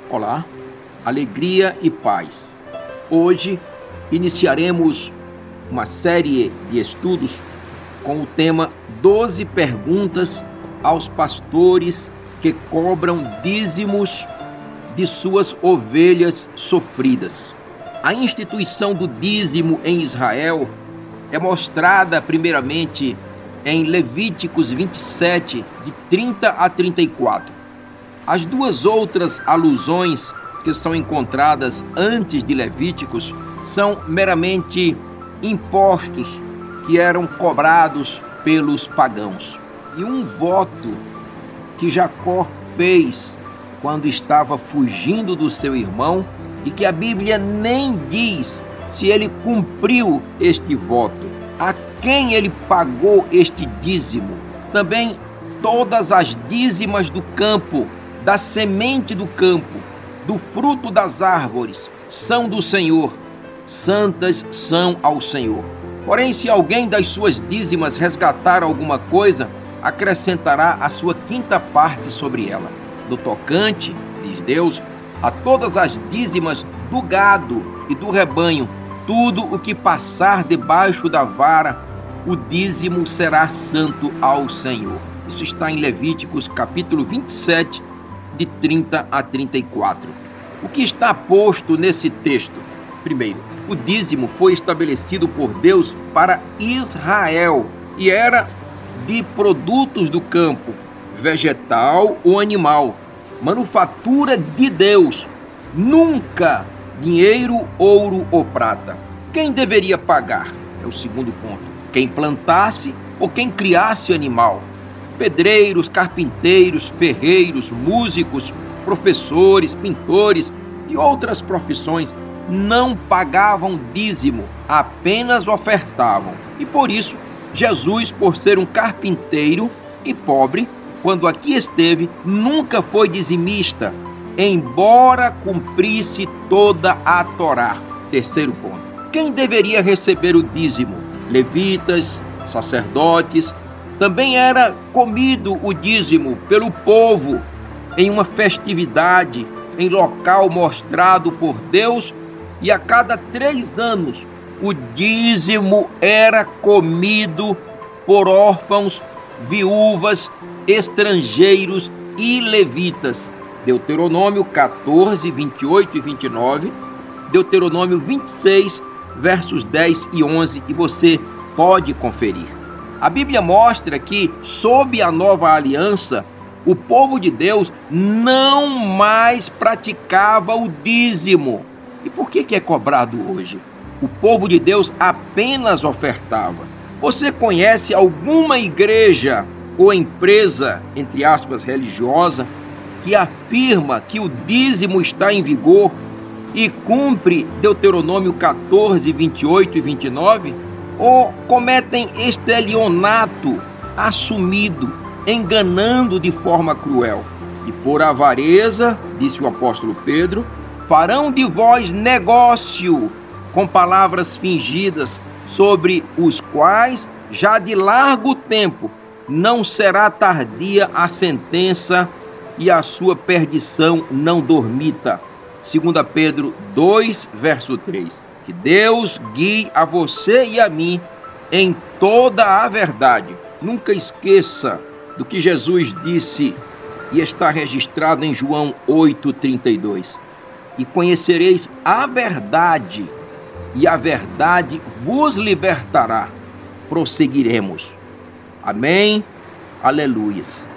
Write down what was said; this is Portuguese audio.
Olá, alegria e paz. Hoje iniciaremos uma série de estudos com o tema 12 perguntas aos pastores que cobram dízimos de suas ovelhas sofridas. A instituição do dízimo em Israel é mostrada primeiramente em Levíticos 27, de 30 a 34. As duas outras alusões que são encontradas antes de Levíticos são meramente impostos que eram cobrados pelos pagãos. E um voto que Jacó fez quando estava fugindo do seu irmão e que a Bíblia nem diz se ele cumpriu este voto, a quem ele pagou este dízimo. Também todas as dízimas do campo, da semente do campo, do fruto das árvores, são do Senhor, santas são ao Senhor. Porém, se alguém das suas dízimas resgatar alguma coisa, acrescentará a sua quinta parte sobre ela. No tocante, diz Deus, a todas as dízimas do gado e do rebanho, tudo o que passar debaixo da vara, o dízimo será santo ao Senhor. Isso está em Levíticos capítulo 27, de 30 a 34. O que está posto nesse texto? Primeiro, o dízimo foi estabelecido por Deus para Israel e era de produtos do campo, vegetal ou animal, manufatura de Deus, nunca dinheiro, ouro ou prata. Quem deveria pagar? É o segundo ponto. Quem plantasse ou quem criasse animal. Pedreiros, carpinteiros, ferreiros, músicos, professores, pintores e outras profissões não pagavam dízimo, apenas ofertavam. E por isso, Jesus, por ser um carpinteiro e pobre, quando aqui esteve, nunca foi dizimista, embora cumprisse toda a Torá. Terceiro ponto. Quem deveria receber o dízimo? Levitas, sacerdotes. Também era comido o dízimo pelo povo em uma festividade, em local mostrado por Deus, e a cada 3 anos o dízimo era comido por órfãos, viúvas, estrangeiros e levitas. Deuteronômio 14, 28 e 29, Deuteronômio 26, versos 10 e 11, e você pode conferir. A Bíblia mostra que, sob a nova aliança, o povo de Deus não mais praticava o dízimo. E por que é cobrado hoje? O povo de Deus apenas ofertava. Você conhece alguma igreja ou empresa, entre aspas, religiosa, que afirma que o dízimo está em vigor e cumpre Deuteronômio 14, 28 e 29? Ou cometem estelionato assumido, enganando de forma cruel? E por avareza, disse o apóstolo Pedro, farão de vós negócio com palavras fingidas, sobre os quais já de largo tempo não será tardia a sentença e a sua perdição não dormita. 2 Pedro 2, verso 3. Que Deus guie a você e a mim em toda a verdade. Nunca esqueça do que Jesus disse e está registrado em João 8,32. E conhecereis a verdade, e a verdade vos libertará. Prosseguiremos. Amém. Aleluias.